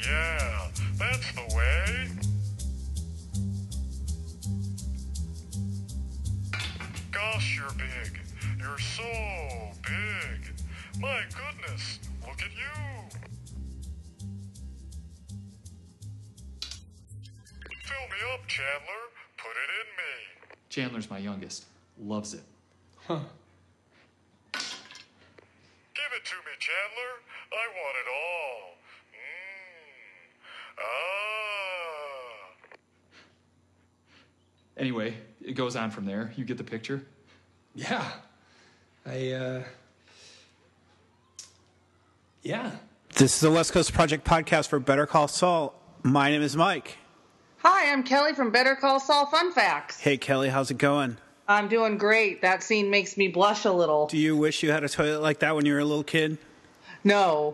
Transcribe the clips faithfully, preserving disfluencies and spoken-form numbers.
Yeah, that's the way. Gosh, you're big. You're so big. My goodness, look at you. Fill me up, Chandler. Put it in me. Chandler's my youngest. Loves it. Huh. Give it to me, Chandler. I want it all. Mmm. Ah. Anyway, it goes on from there. You get the picture? Yeah. I, uh... Yeah. This is the West Coast Project podcast for Better Call Saul. My name is Mike. Hi, I'm Kelly from Better Call Saul Fun Facts. Hey, Kelly, how's it going? I'm doing great. That scene makes me blush a little. Do you wish you had a toilet like that when you were a little kid? No.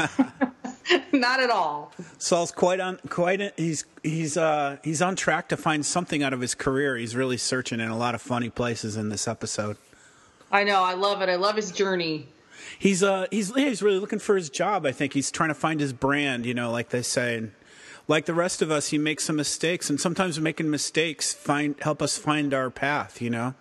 Not at all. Saul's quite on quite he's he's uh he's on track to find something out of his career. He's really searching in a lot of funny places in this episode. I know, I love it. I love his journey. He's uh he's yeah, he's really looking for his job. I think he's trying to find his brand, you know, like they say. And like the rest of us, he makes some mistakes, and sometimes making mistakes find help us find our path, you know?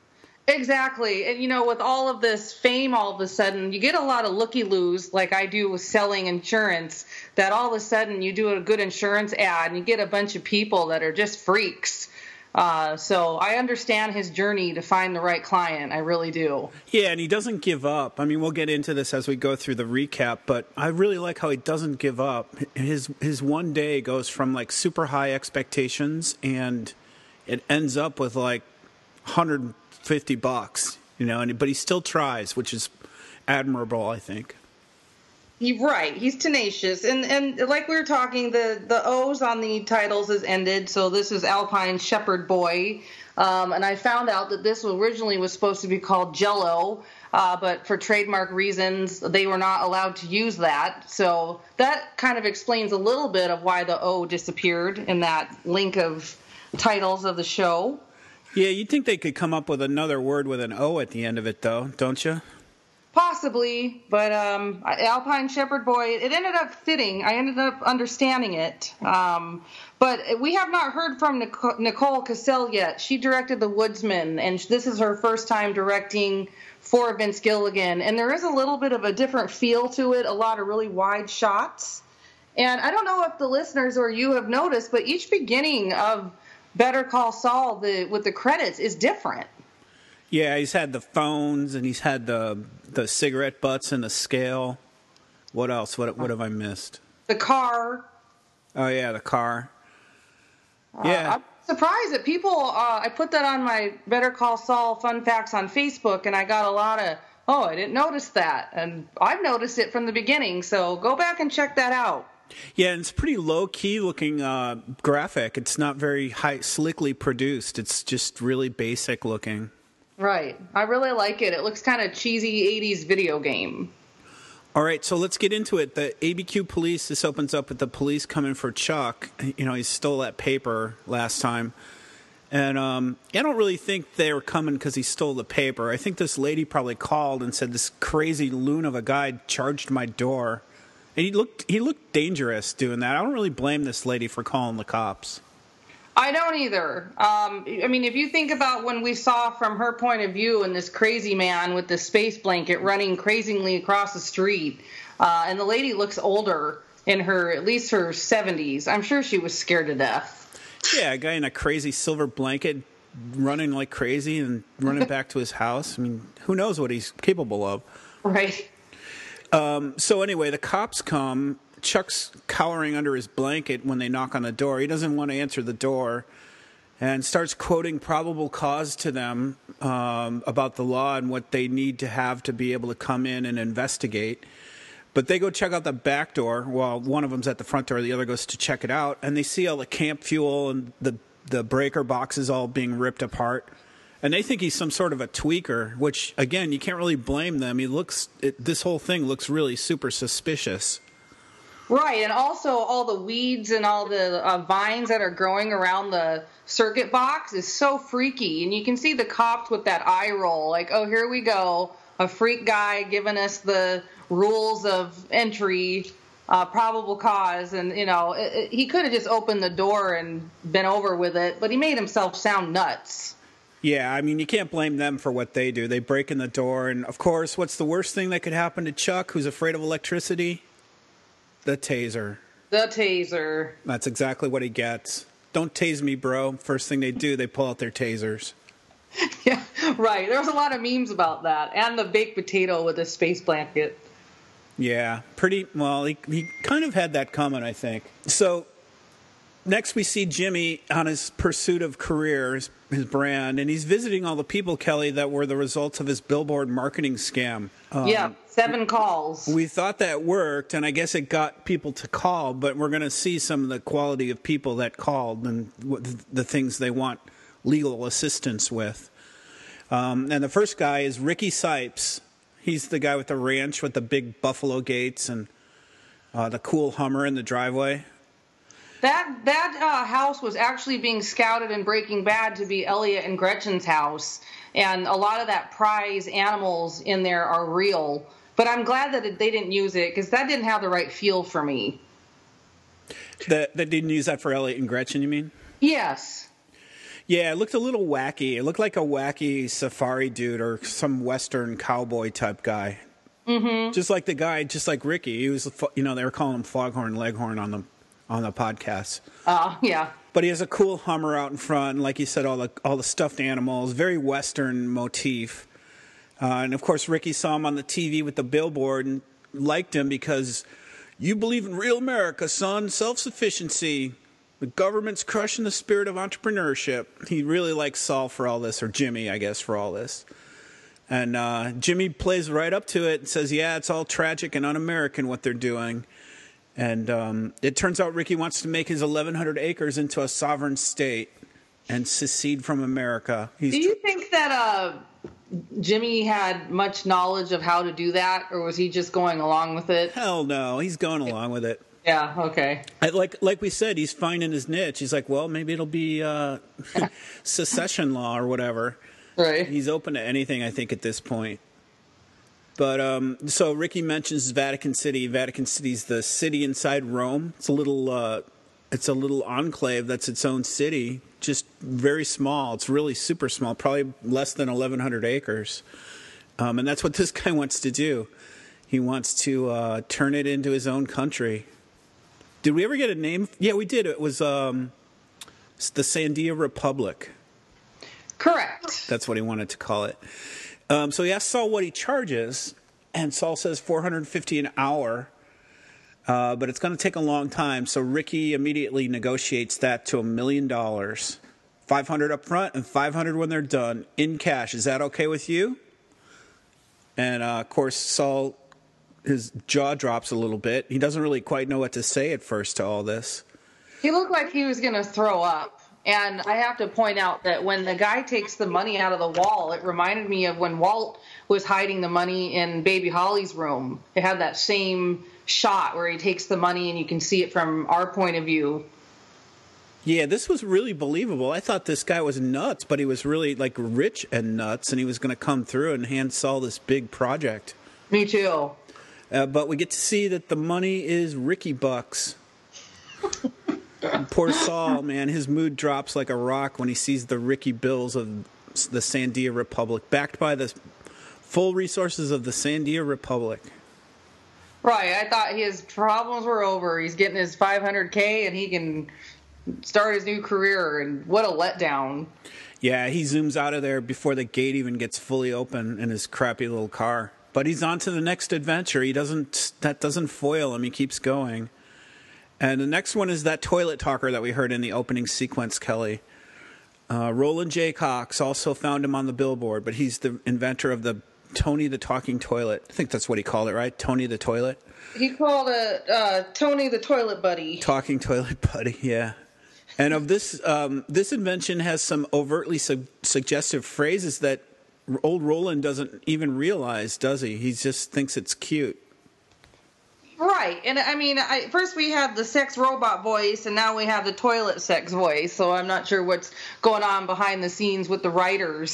Exactly. And, you know, with all of this fame, all of a sudden, you get a lot of looky-loos, like I do with selling insurance, that all of a sudden you do a good insurance ad and you get a bunch of people that are just freaks. Uh, so I understand his journey to find the right client. I really do. Yeah, and he doesn't give up. I mean, we'll get into this as we go through the recap, but I really like how he doesn't give up. His his one day goes from like super high expectations, and it ends up with like one hundred fifty bucks, you know, and but he still tries, which is admirable, I think. You're right. He's tenacious. And and like we were talking, the, the O's on the titles is ended. So this is Alpine Shepherd Boy. Um, and I found out that this originally was supposed to be called Jell-O. Uh, but for trademark reasons, they were not allowed to use that. So that kind of explains a little bit of why the O disappeared in that link of titles of the show. Yeah, you'd think they could come up with another word with an O at the end of it, though, don't you? Possibly, but um, Alpine Shepherd Boy, it ended up fitting. I ended up understanding it. Um, but we have not heard from Nicole Kassell yet. She directed The Woodsman, and this is her first time directing for Vince Gilligan. And there is a little bit of a different feel to it, a lot of really wide shots. And I don't know if the listeners or you have noticed, but each beginning of Better Call Saul the, with the credits is different. Yeah, he's had the phones, and he's had the the cigarette butts and the scale. What else? What what have I missed? The car. Oh, yeah, the car. Uh, Yeah. I'm surprised that people, uh, I put that on my Better Call Saul Fun Facts on Facebook, and I got a lot of, oh, I didn't notice that. And I've noticed it from the beginning, so go back and check that out. Yeah, and it's pretty low-key looking uh, graphic. It's not very high, slickly produced. It's just really basic looking. Right. I really like it. It looks kind of cheesy eighties video game. All right, so let's get into it. The A B Q police, this opens up with the police coming for Chuck. You know, he stole that paper last time. And um, I don't really think they were coming because he stole the paper. I think this lady probably called and said this crazy loon of a guy charged my door. And he looked he looked dangerous doing that. I don't really blame this lady for calling the cops. I don't either. Um, I mean, if you think about when we saw from her point of view and this crazy man with the space blanket running crazily across the street, uh, and the lady looks older in her, at least her seventies. I'm sure she was scared to death. Yeah, a guy in a crazy silver blanket running like crazy and running back to his house. I mean, who knows what he's capable of. Right. Um, so anyway, the cops come. Chuck's cowering under his blanket when they knock on the door. He doesn't want to answer the door and starts quoting probable cause to them um, about the law and what they need to have to be able to come in and investigate. But they go check out the back door while one of them's at the front door. The other goes to check it out. And they see all the camp fuel and the, the breaker boxes all being ripped apart. And they think he's some sort of a tweaker, which, again, you can't really blame them. He looks, it, this whole thing looks really super suspicious. Right, and also all the weeds and all the uh, vines that are growing around the circuit box is so freaky. And you can see the cops with that eye roll, like, oh, here we go, a freak guy giving us the rules of entry. uh, probable cause, and you know it, it, he could have just opened the door and been over with it, but he made himself sound nuts. Yeah, I mean, you can't blame them for what they do. They break in the door, and of course, what's the worst thing that could happen to Chuck, who's afraid of electricity? The taser. The taser. That's exactly what he gets. Don't tase me, bro. First thing they do, they pull out their tasers. Yeah, right. There was a lot of memes about that, and the baked potato with the space blanket. Yeah, pretty well. He he kind of had that coming, I think. So next, we see Jimmy on his pursuit of career, his, his brand, and he's visiting all the people, Kelly, that were the results of his billboard marketing scam. Um, yeah, seven calls. We thought that worked, and I guess it got people to call, but we're going to see some of the quality of people that called and what the, the things they want legal assistance with. Um, and the first guy is Ricky Sipes. He's the guy with the ranch with the big buffalo gates and uh, the cool Hummer in the driveway. That that uh, house was actually being scouted in Breaking Bad to be Elliot and Gretchen's house, and a lot of that prize animals in there are real. But I'm glad that they didn't use it, because that didn't have the right feel for me. That that didn't use that for Elliot and Gretchen, you mean? Yes. Yeah, it looked a little wacky. It looked like a wacky safari dude or some Western cowboy type guy. Mm-hmm. Just like the guy, just like Ricky. He was, you know, they were calling him Foghorn Leghorn on the on the podcast. Oh, uh, yeah. But he has a cool Hummer out in front, and like you said, all the all the stuffed animals, very Western motif. Uh, and of course, Ricky saw him on the T V with the billboard and liked him because you believe in real America, son, self-sufficiency. The government's crushing the spirit of entrepreneurship. He really likes Saul for all this, or Jimmy, I guess, for all this. And uh, Jimmy plays right up to it and says, yeah, it's all tragic and un-American what they're doing. And um, it turns out Ricky wants to make his eleven hundred acres into a sovereign state and secede from America. He's do you think that uh, Jimmy had much knowledge of how to do that, or was he just going along with it? Hell no, he's going along with it. Yeah, okay. I, like like we said, he's finding his niche. He's like, well, maybe it'll be uh, secession law or whatever. Right. He's open to anything, I think, at this point. But um, so Ricky mentions Vatican City. Vatican City's the city inside Rome. It's a little, uh, it's a little enclave that's its own city, just very small. It's really super small, probably less than eleven hundred acres. Um, and that's what this guy wants to do. He wants to uh, turn it into his own country. Did we ever get a name? Yeah, we did. It was um, the Sandia Republic. Correct. That's what he wanted to call it. Um, so he asked Saul what he charges, and Saul says four hundred fifty dollars an hour, uh, but it's going to take a long time. So Ricky immediately negotiates that to a million dollars, five hundred dollars up front and five hundred dollars when they're done in cash. Is that okay with you? And uh, of course, Saul, his jaw drops a little bit. He doesn't really quite know what to say at first to all this. He looked like he was going to throw up. And I have to point out that when the guy takes the money out of the wall, it reminded me of when Walt was hiding the money in Baby Holly's room. It had that same shot where he takes the money and you can see it from our point of view. Yeah, this was really believable. I thought this guy was nuts, but he was really like rich and nuts, and he was going to come through and hand Saul this big project. Me too. Uh, but we get to see that the money is Ricky bucks. Poor Saul, man, his mood drops like a rock when he sees the Ricky bills of the Sandia Republic, backed by the full resources of the Sandia Republic. Right, I thought his problems were over. He's getting his five hundred K and he can start his new career, and what a letdown. Yeah, he zooms out of there before the gate even gets fully open in his crappy little car. But he's on to the next adventure. He doesn't, that doesn't foil him. He keeps going. And the next one is that toilet talker that we heard in the opening sequence, Kelly. Uh, Roland J. Cox also found him on the billboard, but he's the inventor of the Tony the Talking Toilet. I think that's what he called it, right? Tony the Toilet? He called it uh, Tony the Toilet Buddy. Talking Toilet Buddy, yeah. And of this, um, this invention has some overtly su- suggestive phrases that old Roland doesn't even realize, does he? He just thinks it's cute. Right, and I mean, I, first we had the sex robot voice, and now we have the toilet sex voice, so I'm not sure what's going on behind the scenes with the writers.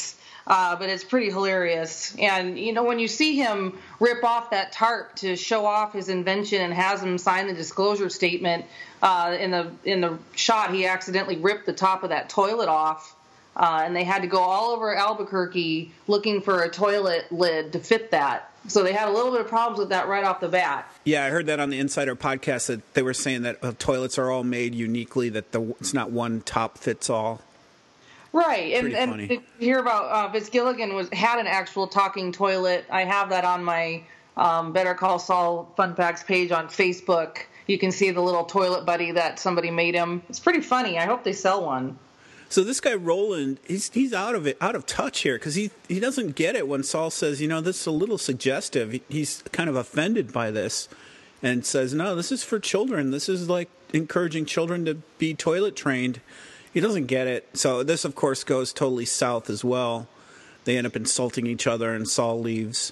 Uh, but it's pretty hilarious. And, you know, when you see him rip off that tarp to show off his invention and has him sign the disclosure statement, uh, in the in the shot, he accidentally ripped the top of that toilet off. Uh, and they had to go all over Albuquerque looking for a toilet lid to fit that. So they had a little bit of problems with that right off the bat. Yeah, I heard that on the Insider podcast that they were saying that uh, toilets are all made uniquely, that the it's not one top fits all. Right, and, Pretty and funny. to hear about uh, Vince Gilligan was had an actual talking toilet. I have that on my um, Better Call Saul Fun Facts page on Facebook. You can see the little toilet buddy that somebody made him. It's pretty funny. I hope they sell one. So this guy Roland, he's he's out of it, out of touch here, because he he doesn't get it when Saul says, you know, this is a little suggestive. He, he's kind of offended by this, and says, no, this is for children. This is like encouraging children to be toilet trained. He doesn't get it. So this, of course, goes totally south as well. They end up insulting each other, and Saul leaves.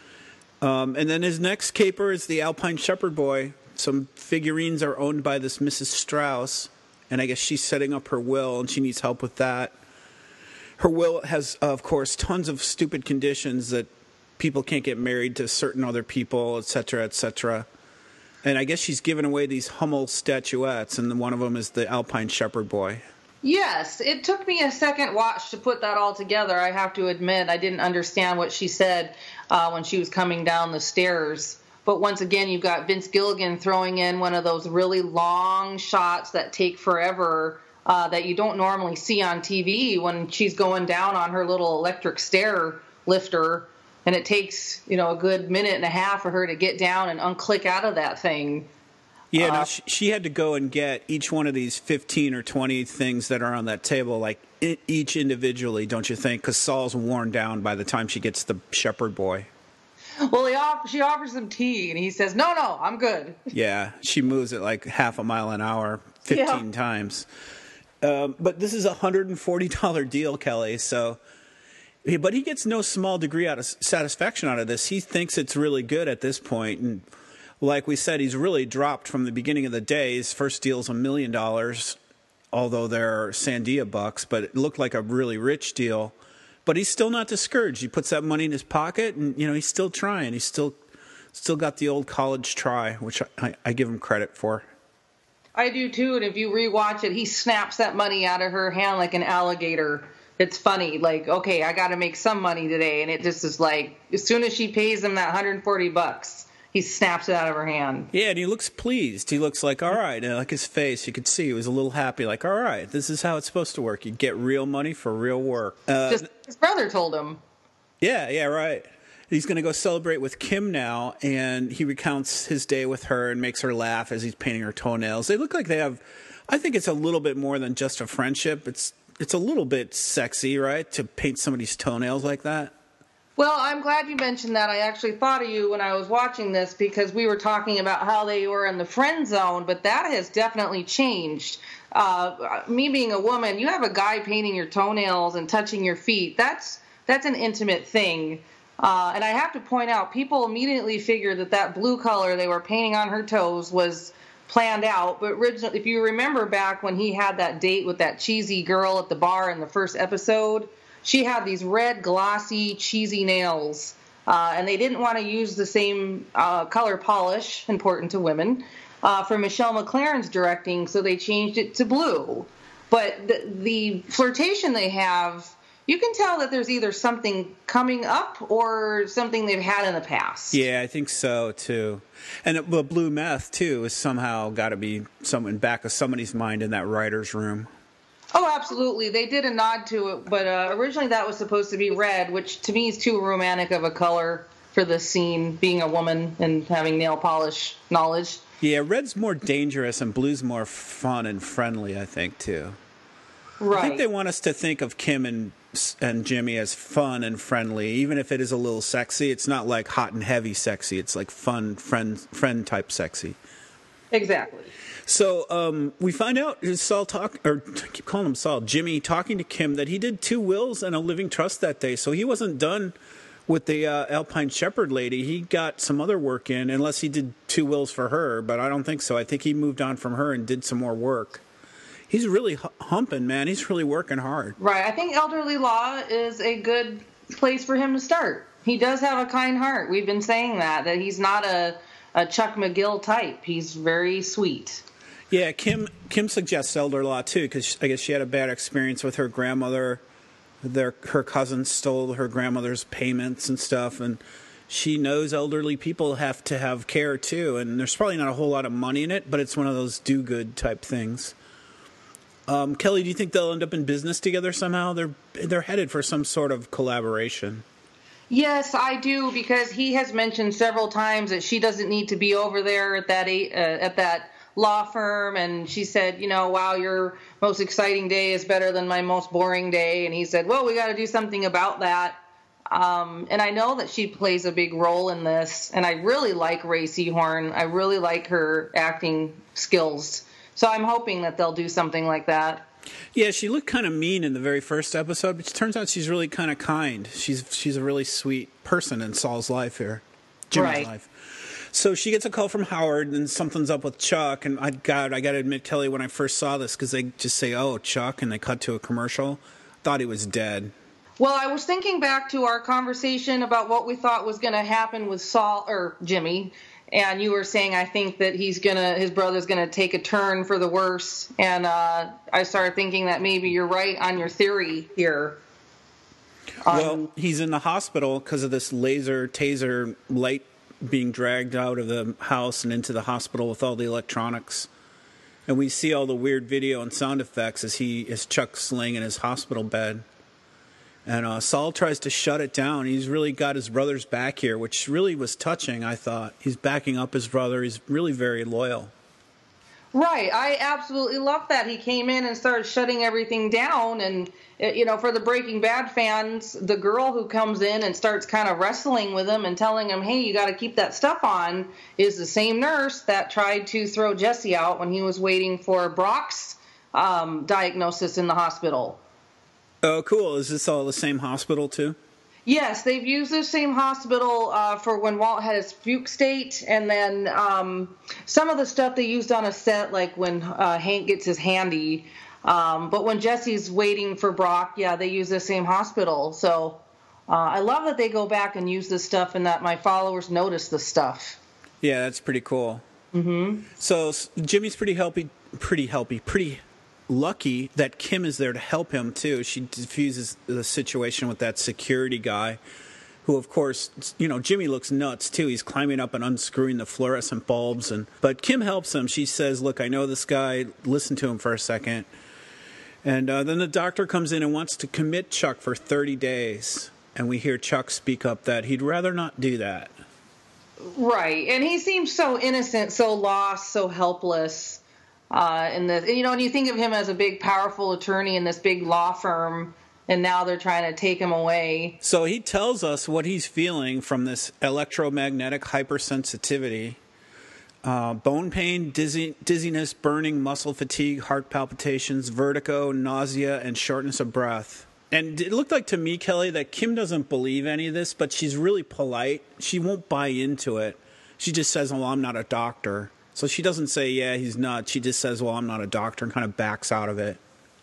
Um, and then his next caper is the Alpine Shepherd Boy. Some figurines are owned by this Missus Strauss, and I guess she's setting up her will, and she needs help with that. Her will has, of course, tons of stupid conditions that people can't get married to certain other people, et cetera, et cetera. And I guess she's given away these Hummel statuettes, and one of them is the Alpine Shepherd Boy. Yes, it took me a second watch to put that all together. I have to admit, I didn't understand what she said uh, when she was coming down the stairs. But once again, you've got Vince Gilligan throwing in one of those really long shots that take forever uh, that you don't normally see on T V when she's going down on her little electric stair lifter. And it takes, you know, a good minute and a half for her to get down and unclick out of that thing. Yeah, Uh, no, she, she had to go and get each one of these fifteen or twenty things that are on that table, like i- each individually, don't you think? Because Saul's worn down by the time she gets the Shepherd Boy. Well, he off- she offers him tea, and he says, no, no, I'm good. Yeah, she moves at like half a mile an hour fifteen Yeah. times. Um, but this is a one hundred forty dollars deal, Kelly, so... But he gets no small degree out of satisfaction out of this. He thinks it's really good at this point, and like we said, he's really dropped from the beginning of the day. His first deal's a million dollars, although they're Sandia bucks, but it looked like a really rich deal. But he's still not discouraged. He puts that money in his pocket, and you know he's still trying. He's still still got the old college try, which I, I give him credit for. I do, too, and if you rewatch it, he snaps that money out of her hand like an alligator. It's funny, like, okay, I got to make some money today, and it just is like, as soon as she pays him that one hundred forty bucks, he snaps it out of her hand. Yeah, and he looks pleased. He looks like, all right, and like his face, you could see he was a little happy, like, all right, this is how it's supposed to work. You get real money for real work. Uh, Just his brother told him. yeah, yeah, right. He's going to go celebrate with Kim now, and he recounts his day with her and makes her laugh as he's painting her toenails. They look like they have, I think it's a little bit more than just a friendship. It's It's a little bit sexy, right, to paint somebody's toenails like that? Well, I'm glad you mentioned that. I actually thought of you when I was watching this because we were talking about how they were in the friend zone, but that has definitely changed. Uh, me being a woman, you have a guy painting your toenails and touching your feet. That's that's an intimate thing. Uh, and I have to point out, people immediately figured that that blue color they were painting on her toes was planned out, but originally, if you remember back when he had that date with that cheesy girl at the bar in the first episode, she had these red, glossy, cheesy nails, uh, and they didn't want to use the same uh, color polish, important to women, uh, for Michelle McLaren's directing, so they changed it to blue. But the, the flirtation they have, you can tell that there's either something coming up or something they've had in the past. Yeah, I think so, too. And the blue meth, too, has somehow got to be someone back of somebody's mind in that writer's room. Oh, absolutely. They did a nod to it, but uh, originally that was supposed to be red, which to me is too romantic of a color for this scene, being a woman and having nail polish knowledge. Yeah, red's more dangerous and blue's more fun and friendly, I think, too. Right. I think they want us to think of Kim and and Jimmy as fun and friendly, even if it is a little sexy. It's not like hot and heavy sexy. It's like fun, friend, friend type sexy. Exactly. So um, we find out is Saul talk or I keep calling him Saul, Jimmy talking to Kim that he did two wills and a living trust that day. So he wasn't done with the uh, Alpine Shepherd lady. He got some other work in, unless he did two wills for her, but I don't think so. I think he moved on from her and did some more work. he's really hu- humping, man. He's really working hard. Right. I think elderly law is a good place for him to start. He does have a kind heart. We've been saying that, that he's not a, a Chuck McGill type. He's very sweet. Yeah, Kim Kim suggests elder law, too, because I guess she had a bad experience with her grandmother. Their, her cousins stole her grandmother's payments and stuff, and she knows elderly people have to have care, too, and there's probably not a whole lot of money in it, but it's one of those do-good type things. Um, Kelly, do you think they'll end up in business together somehow? They're they're headed for some sort of collaboration. Yes, I do, because he has mentioned several times that she doesn't need to be over there at that uh, at that law firm, and she said, you know, wow, your most exciting day is better than my most boring day, and he said, well, we got to do something about that. Um, and I know that she plays a big role in this, and I really like Ray Seahorn. I really like her acting skills, so I'm hoping that they'll do something like that. Yeah, she looked kind of mean in the very first episode, but it turns out she's really kind of kind. She's she's a really sweet person in Saul's life here, Jimmy's Right. life. So she gets a call from Howard, and something's up with Chuck. And I God, I got to admit, Kelly, when I first saw this, because they just say, "Oh, Chuck," and they cut to a commercial, thought he was dead. Well, I was thinking back to our conversation about what we thought was going to happen with Saul or Jimmy, and you were saying I think that he's gonna, his brother's gonna take a turn for the worse, and uh, I started thinking that maybe you're right on your theory here. Um, Well, he's in the hospital because of this laser taser light being dragged out of the house and into the hospital with all the electronics. And we see all the weird video and sound effects as he as Chuck's laying in his hospital bed. And uh, Saul tries to shut it down. He's really got his brother's back here, which really was touching, I thought. He's backing up his brother. He's really very loyal. Right. I absolutely love that. He came in and started shutting everything down. And, you know, for the Breaking Bad fans, the girl who comes in and starts kind of wrestling with him and telling him, hey, you got to keep that stuff on, is the same nurse that tried to throw Jesse out when he was waiting for Brock's um, diagnosis in the hospital. Oh, cool. Is this all the same hospital, too? Yes, they've used the same hospital uh, for when Walt had his fugue state, and then um, some of the stuff they used on a set, like when uh, Hank gets his handy. Um, but when Jesse's waiting for Brock, yeah, they use the same hospital. So uh, I love that they go back and use this stuff, and that my followers notice the stuff. Yeah, that's pretty cool. Mm-hmm. So Jimmy's pretty healthy, pretty healthy, pretty lucky that Kim is there to help him, too. She diffuses the situation with that security guy who, of course, you know, Jimmy looks nuts, too. He's climbing up and unscrewing the fluorescent bulbs. and But Kim helps him. She says, look, I know this guy. Listen to him for a second. And uh, then the doctor comes in and wants to commit Chuck for thirty days. And we hear Chuck speak up that he'd rather not do that. Right. And he seems so innocent, so lost, so helpless. Uh, in the, you know, and you think of him as a big, powerful attorney in this big law firm, and now they're trying to take him away. So he tells us what he's feeling from this electromagnetic hypersensitivity. Uh, bone pain, dizzy, dizziness, burning, muscle fatigue, heart palpitations, vertigo, nausea, and shortness of breath. And it looked like to me, Kelly, that Kim doesn't believe any of this, but she's really polite. She won't buy into it. She just says, well, I'm not a doctor. So she doesn't say, yeah, he's nuts. She just says, well, I'm not a doctor, and kind of backs out of it.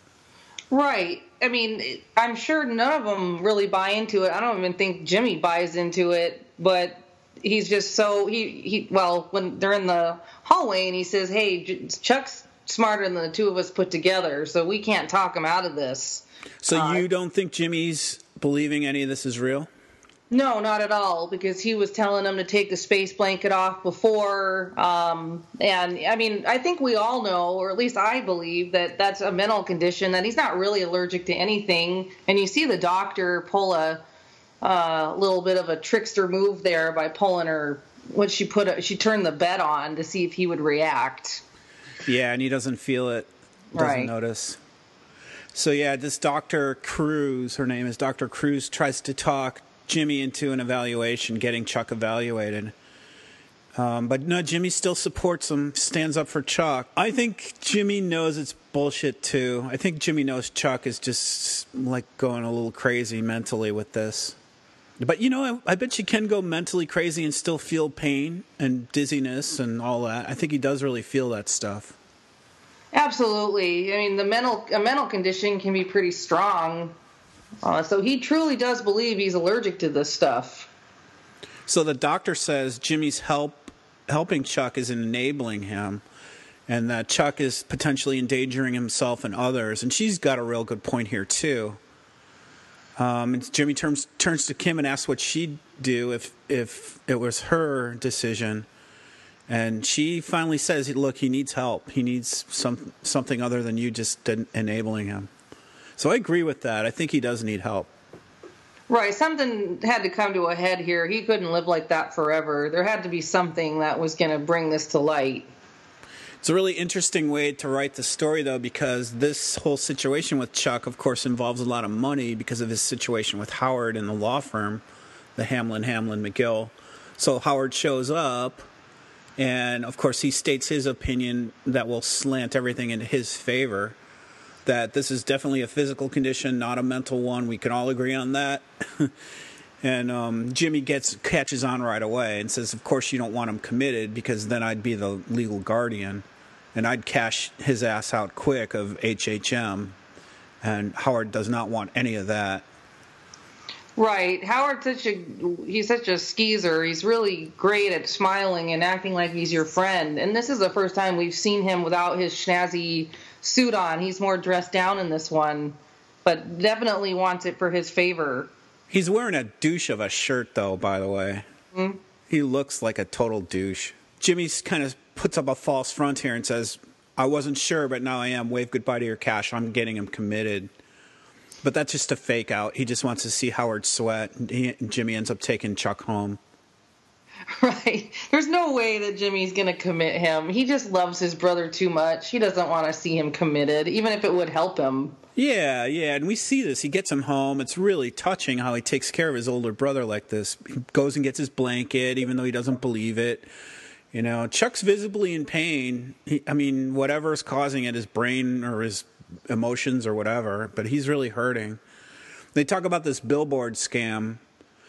Right. I mean, I'm sure none of them really buy into it. I don't even think Jimmy buys into it, but he's just so, he, he well, when they're in the hallway and he says, hey, Chuck's smarter than the two of us put together, so we can't talk him out of this. So uh, you don't think Jimmy's believing any of this is real? No, not at all, because he was telling him to take the space blanket off before. Um, and, I mean, I think we all know, or at least I believe, that that's a mental condition, that he's not really allergic to anything. And you see the doctor pull a uh, little bit of a trickster move there by pulling her, what she put, a, she turned the bed on to see if he would react. Yeah, and he doesn't feel it, doesn't Right. notice. So, yeah, this Doctor Cruz, her name is Doctor Cruz, tries to talk Jimmy into an evaluation, getting Chuck evaluated. Um, but no, Jimmy still supports him, stands up for Chuck. I think Jimmy knows it's bullshit, too. I think Jimmy knows Chuck is just, like, going a little crazy mentally with this. But, you know, I, I bet you can go mentally crazy and still feel pain and dizziness and all that. I think he does really feel that stuff. Absolutely. I mean, the mental a mental condition can be pretty strong. Uh, so he truly does believe he's allergic to this stuff. So the doctor says Jimmy's help helping Chuck is enabling him, and that Chuck is potentially endangering himself and others. And she's got a real good point here too. Um, and Jimmy turns turns to Kim and asks what she'd do if if it was her decision. And she finally says, "Look, he needs help. He needs some something other than you just en- enabling him." So I agree with that. I think he does need help. Right. Something had to come to a head here. He couldn't live like that forever. There had to be something that was going to bring this to light. It's a really interesting way to write the story, though, because this whole situation with Chuck, of course, involves a lot of money because of his situation with Howard and the law firm, the Hamlin, Hamlin, McGill. So Howard shows up. And, of course, he states his opinion that will slant everything in his favor, that this is definitely a physical condition, not a mental one. We can all agree on that. And um, Jimmy gets catches on right away and says, of course, you don't want him committed because then I'd be the legal guardian, and I'd cash his ass out quick of H H M. And Howard does not want any of that. Right. Howard's such a he's such a skeezer. He's really great at smiling and acting like he's your friend. And this is the first time we've seen him without his schnazzy suit on. He's more dressed down in this one, but definitely wants it for his favor. He's wearing a douche of a shirt, though, by the way. Mm-hmm. He looks like a total douche. Jimmy kind of puts up a false front here and says, I wasn't sure, but now I am. Wave goodbye to your cash. I'm getting him committed. But that's just a fake out. He just wants to see Howard sweat. And he, and Jimmy ends up taking Chuck home. Right. There's no way that Jimmy's going to commit him. He just loves his brother too much. He doesn't want to see him committed, even if it would help him. Yeah, yeah. And we see this. He gets him home. It's really touching how he takes care of his older brother like this. He goes and gets his blanket, even though he doesn't believe it. You know, Chuck's visibly in pain. He, I mean, whatever is causing it, his brain or his emotions or whatever, but he's really hurting. They talk about this billboard scam,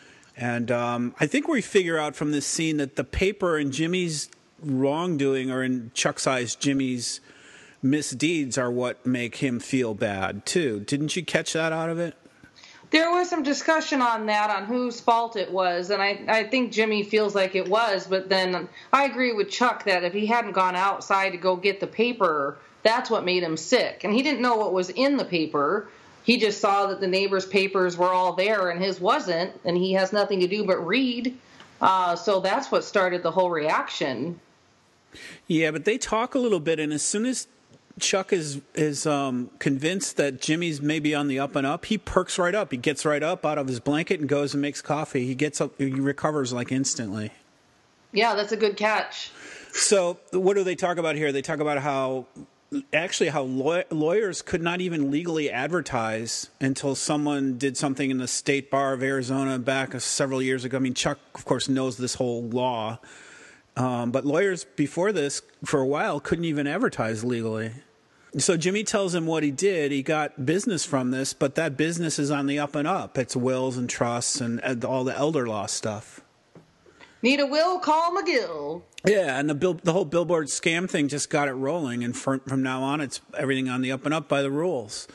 and um, I think we figure out from this scene that the paper and Jimmy's wrongdoing, or in Chuck's eyes, Jimmy's misdeeds, are what make him feel bad too. Didn't you catch that out of it? There was some discussion on that, on whose fault it was, and I, I think Jimmy feels like it was, but then I agree with Chuck that if he hadn't gone outside to go get the paper, that's what made him sick. And he didn't know what was in the paper. He just saw that the neighbor's papers were all there and his wasn't, and he has nothing to do but read. Uh, so that's what started the whole reaction. Yeah, but they talk a little bit, and as soon as Chuck is is um, convinced that Jimmy's maybe on the up and up, he perks right up. He gets right up out of his blanket and goes and makes coffee. He gets up, he recovers like instantly. Yeah, that's a good catch. So what do they talk about here? They talk about how actually how law- lawyers could not even legally advertise until someone did something in the State Bar of Arizona back several years ago. I mean, Chuck, of course, knows this whole law. Um, but lawyers before this, for a while, couldn't even advertise legally. So Jimmy tells him what he did. He got business from this, but that business is on the up and up. It's wills and trusts and, and all the elder law stuff. Need a will? Call McGill. Yeah, and the bill, the whole billboard scam thing just got it rolling, and from, from now on, it's everything on the up and up by the rules.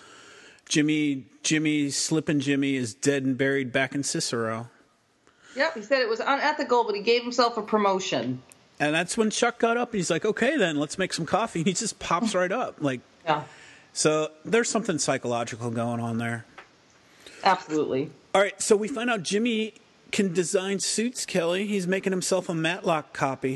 Jimmy, Jimmy, Slippin' Jimmy is dead and buried back in Cicero. Yep, he said it was unethical, but he gave himself a promotion. And that's when Chuck got up, and he's like, okay, then, let's make some coffee. And he just pops right up. Like, yeah. So there's something psychological going on there. Absolutely. All right, so we find out Jimmy can design suits, Kelly. He's making himself a Matlock copy.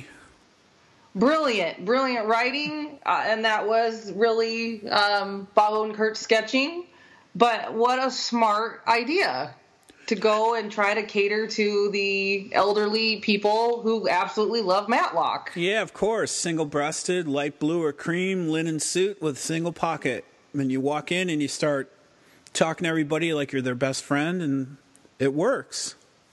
Brilliant, brilliant writing, uh, and that was really um, Bob Odenkirk sketching. But what a smart idea to go and try to cater to the elderly people who absolutely love Matlock. Yeah, of course. Single-breasted, light blue or cream, linen suit with single pocket. And you walk in and you start talking to everybody like you're their best friend, and it works.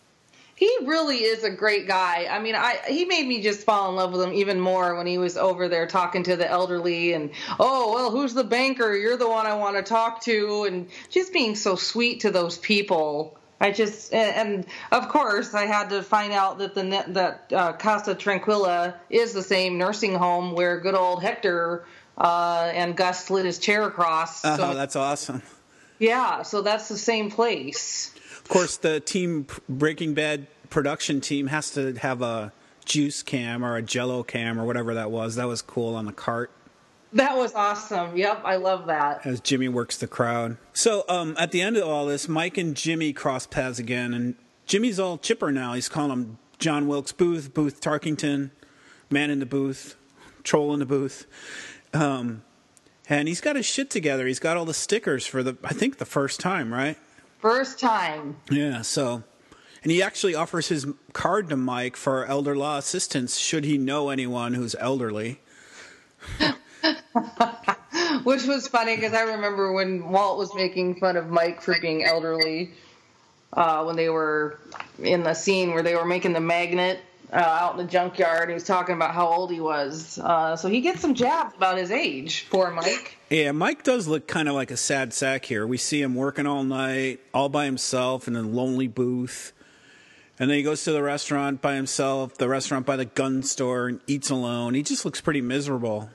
He really is a great guy. I mean, I he made me just fall in love with him even more when he was over there talking to the elderly and, oh, well, who's the banker? You're the one I want to talk to. And just being so sweet to those people. I just and, and of course I had to find out that the ne- that uh, Casa Tranquilla is the same nursing home where good old Hector uh, and Gus slid his chair across. Oh, So, that's awesome. yeah, so that's the same place. Of course, the team Breaking Bad production team has to have a juice cam or a Jello cam or whatever that was. That was cool on the cart. That was awesome. Yep, I love that. As Jimmy works the crowd. So um, at the end of all this, Mike and Jimmy cross paths again, and Jimmy's all chipper now. He's calling him John Wilkes Booth, Booth Tarkington, man in the booth, troll in the booth. Um, and he's got his shit together. He's got all the stickers for the, I think, the first time, right? First time. Yeah, so... And he actually offers his card to Mike for elder law assistance should he know anyone who's elderly. Which was funny because I remember when Walt was making fun of Mike for being elderly uh, when they were in the scene where they were making the magnet uh, out in the junkyard. He was talking about how old he was. Uh, so he gets some jabs about his age, poor Mike. Yeah, Mike does look kind of like a sad sack here. We see him working all night, all by himself in a lonely booth. And then he goes to the restaurant by himself, the restaurant by the gun store, and eats alone. He just looks pretty miserable.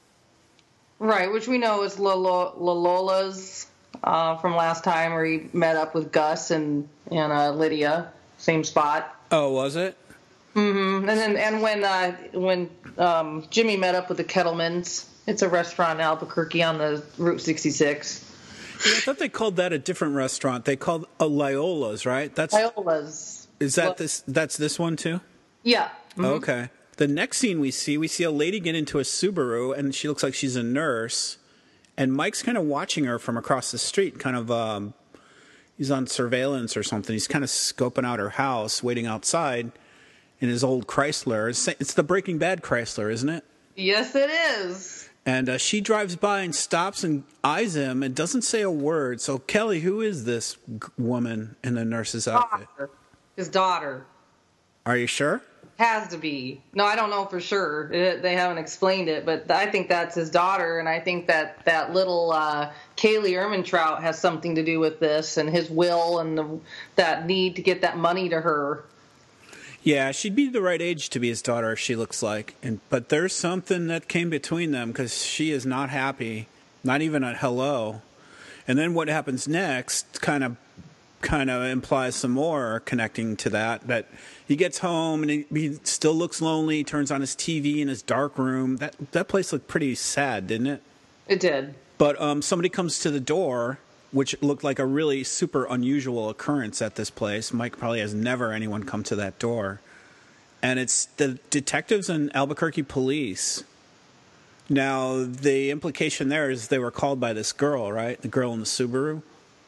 Right, which we know is La La Lola's uh, from last time where he met up with Gus and, and uh, Lydia, same spot. Oh, was it? Mm-hmm. And then and when uh, when um, Jimmy met up with the Kettlemans, it's a restaurant in Albuquerque on the Route sixty-six. Yeah, I thought they called that a different restaurant. They called a Liola's, right? That's Iola's. Is that Well, this? That's this one too? Yeah. Mhm. Okay. The next scene we see, we see a lady get into a Subaru, and she looks like she's a nurse. And Mike's kind of watching her from across the street, kind of, um, he's on surveillance or something. He's kind of scoping out her house, waiting outside in his old Chrysler. It's, it's the Breaking Bad Chrysler, isn't it? Yes, it is. And uh, she drives by and stops and eyes him and doesn't say a word. So, Kelly, who is this g- woman in the nurse's outfit? Daughter. His daughter. Are you sure? Has to be. No, I don't know for sure. It, they haven't explained it, but I think that's his daughter, and I think that that little uh, Kaylee Ehrmantraut has something to do with this and his will and the, that need to get that money to her. Yeah, she'd be the right age to be his daughter, she looks like. And but there's something that came between them because she is not happy, not even a hello. And then what happens next kind of kind of implies some more connecting to that, that he gets home and he, he still looks lonely. He turns on his T V in his dark room. That that place looked pretty sad, didn't it? It did. But um, somebody comes to the door, which looked like a really super unusual occurrence at this place. Mike probably has never anyone come to that door. And it's the detectives and Albuquerque police. Now, the implication there is they were called by this girl, right? The girl in the Subaru.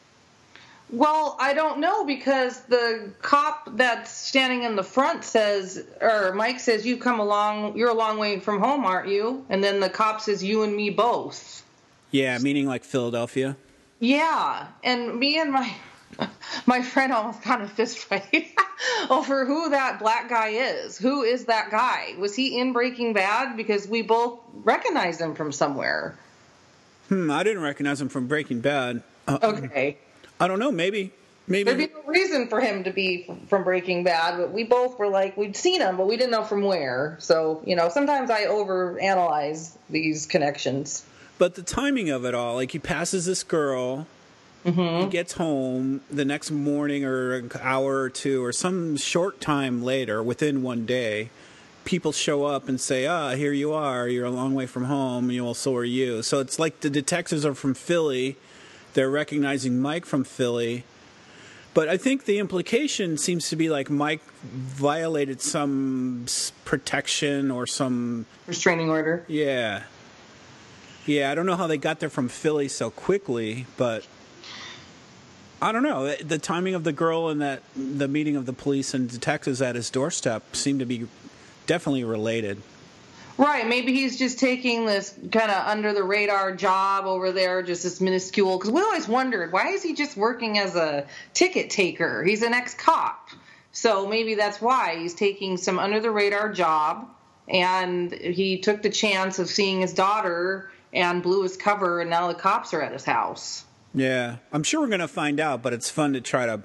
Well, I don't know because the cop that's standing in the front says, or Mike says, "You come along. You're a long way from home, aren't you?" And then the cop says, "You and me both." Yeah, meaning like Philadelphia. Yeah, and me and my my friend almost got a fist fight over who that black guy is. Who is that guy? Was he in Breaking Bad? Because we both recognized him from somewhere. Hmm, I didn't recognize him from Breaking Bad. Uh, Okay. I don't know. Maybe, maybe. There'd be no reason for him to be from Breaking Bad, but we both were like, we'd seen him, but we didn't know from where. So, you know, sometimes I overanalyze these connections. But the timing of it all, like he passes this girl, Mm-hmm. he gets home the next morning or an hour or two or some short time later, within one day, people show up and say, ah, here you are, you're a long way from home, you know, so are you. So it's like the detectives are from Philly, they're recognizing Mike from Philly. But I think the implication seems to be like Mike violated some protection or some... Restraining order. Yeah. Yeah, I don't know how they got there from Philly so quickly, but I don't know. The timing of the girl and that the meeting of the police and detectives at his doorstep seem to be definitely related. Right, maybe he's just taking this kind of under-the-radar job over there, just this minuscule, because we always wondered, why is he just working as a ticket taker? He's an ex-cop. So maybe that's why he's taking some under-the-radar job, and he took the chance of seeing his daughter and blew his cover, and now the cops are at his house. Yeah, I'm sure we're going to find out, but it's fun to try to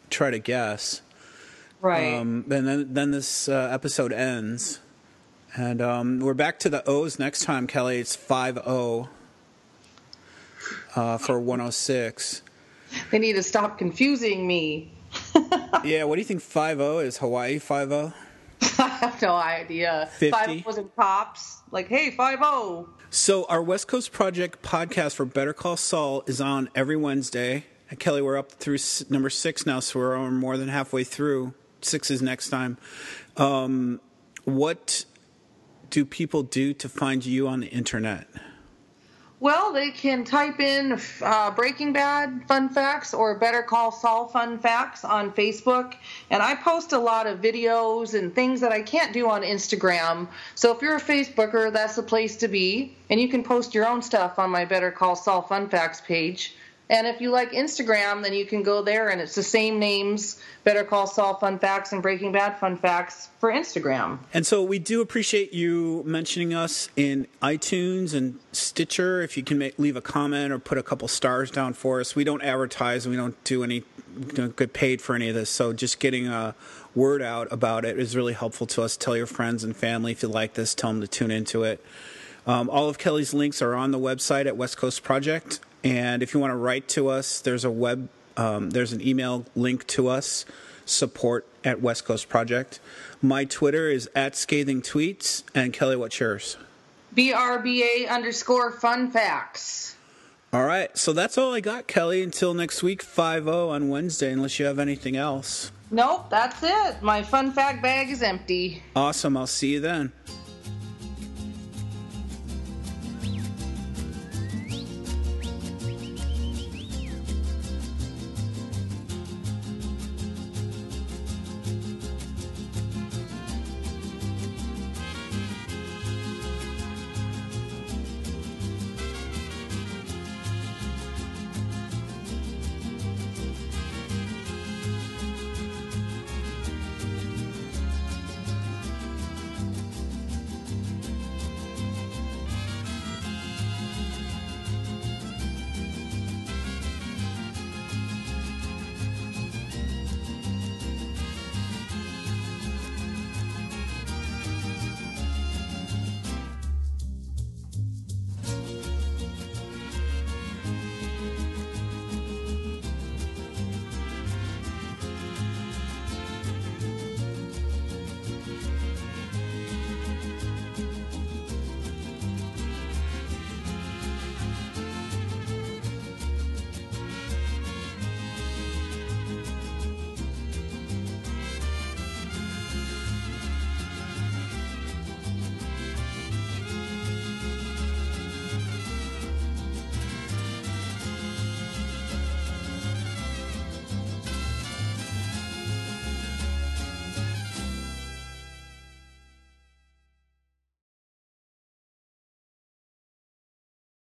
try to guess. Right. Um, and then then this uh, episode ends, and um, we're back to the O's next time, Kelly. It's five oh uh, for one oh six. They need to stop confusing me. Yeah, what do you think five oh is? Hawaii five oh? I have no idea. fifty? Five wasn't pops. Like, hey, five oh. So our West Coast Project podcast for Better Call Saul is on every Wednesday. And Kelly, we're up through s- number six now, so we're more than halfway through. Six is next time. Um, what do people do to find you on the internet? Well, they can type in uh, Breaking Bad fun facts or Better Call Saul fun facts on Facebook. And I post a lot of videos and things that I can't do on Instagram. So if you're a Facebooker, that's the place to be. And you can post your own stuff on my Better Call Saul fun facts page. And if you like Instagram, then you can go there, and it's the same names, Better Call Saul Fun Facts and Breaking Bad Fun Facts for Instagram. And so we do appreciate you mentioning us in iTunes and Stitcher. If you can make, leave a comment or put a couple stars down for us. We don't advertise, and we don't do any we don't get paid for any of this. So just getting a word out about it is really helpful to us. Tell your friends and family if you like this. Tell them to tune into it. Um, all of Kelly's links are on the website at West Coast Project. And if you want to write to us, there's a web, um, there's an email link to us, support at West Coast Project. My Twitter is at Scathing Tweets. And Kelly, what's yours? B R B A underscore fun facts. All right. So that's all I got, Kelly. Until next week, five oh on Wednesday, unless you have anything else. Nope, that's it. My fun fact bag is empty. Awesome. I'll see you then.